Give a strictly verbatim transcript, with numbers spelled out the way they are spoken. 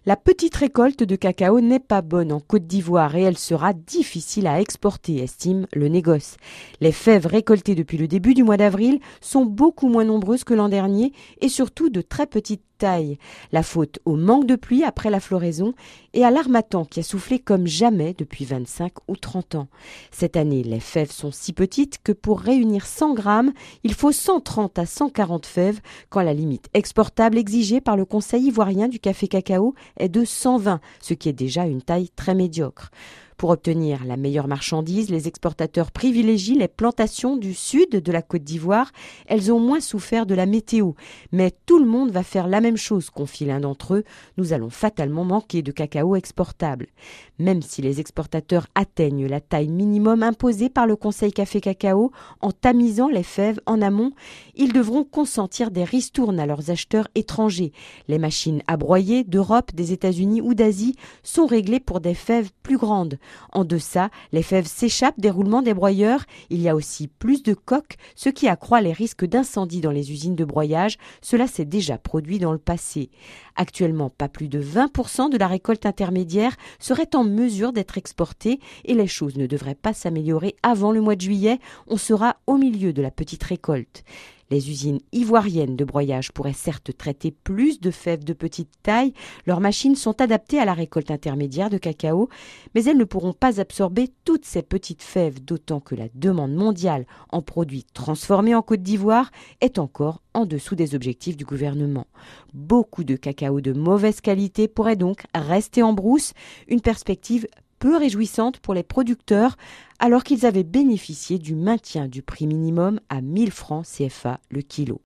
La petite récolte de cacao n'est pas bonne en Côte d'Ivoire et elle sera difficile à exporter, estime le négoce. Les fèves récoltées depuis le début du mois d'avril sont beaucoup moins nombreuses que l'an dernier et surtout de très petite taille. La faute au manque de pluie après la floraison et à l'harmattan qui a soufflé comme jamais depuis vingt-cinq ou trente ans. Cette année, les fèves sont si petites que pour réunir cent grammes, il faut cent trente à cent quarante fèves quand la limite exportable exigée par le Conseil ivoirien du café cacao est de cent vingt, ce qui est déjà une taille très médiocre. Pour obtenir la meilleure marchandise, les exportateurs privilégient les plantations du sud de la Côte d'Ivoire. Elles ont moins souffert de la météo. Mais tout le monde va faire la même chose, confie l'un d'entre eux. Nous allons fatalement manquer de cacao exportable. Même si les exportateurs atteignent la taille minimum imposée par le Conseil Café Cacao en tamisant les fèves en amont, ils devront consentir des ristournes à leurs acheteurs étrangers. Les machines à broyer d'Europe, des États-Unis ou d'Asie sont réglées pour des fèves plus grandes. En deçà, les fèves s'échappent des roulements des broyeurs. Il y a aussi plus de coques, ce qui accroît les risques d'incendie dans les usines de broyage. Cela s'est déjà produit dans le passé. Actuellement, pas plus de vingt pour cent de la récolte intermédiaire serait en mesure d'être exportée et les choses ne devraient pas s'améliorer avant le mois de juillet. On sera au milieu de la petite récolte. Les usines ivoiriennes de broyage pourraient certes traiter plus de fèves de petite taille. Leurs machines sont adaptées à la récolte intermédiaire de cacao, mais elles ne pourront pas absorber toutes ces petites fèves, d'autant que la demande mondiale en produits transformés en Côte d'Ivoire est encore en dessous des objectifs du gouvernement. Beaucoup de cacao de mauvaise qualité pourrait donc rester en brousse, une perspective peu réjouissante pour les producteurs alors qu'ils avaient bénéficié du maintien du prix minimum à mille francs C F A le kilo.